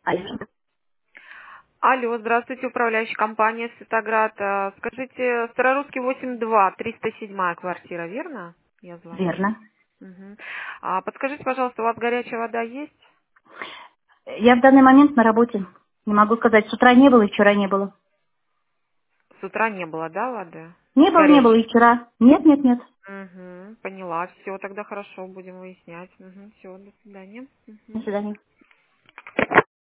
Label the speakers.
Speaker 1: Алло.
Speaker 2: Алло, здравствуйте, управляющая компания «Светоград». Скажите, Старорусский 8-2, 307 квартира, верно? Я звоню.
Speaker 1: Верно.
Speaker 2: Мгм. Подскажите, пожалуйста, у вас горячая вода есть?
Speaker 1: Я в данный момент на работе. Не могу сказать, с утра не было и вчера не было.
Speaker 2: С утра не было, да, воды?
Speaker 1: Не было и
Speaker 2: Горячей.
Speaker 1: вчера. Нет, нет, нет.
Speaker 2: Угу, поняла. Все, тогда хорошо, будем выяснять. Все, до свидания.
Speaker 1: До
Speaker 2: Мгм.
Speaker 1: свидания.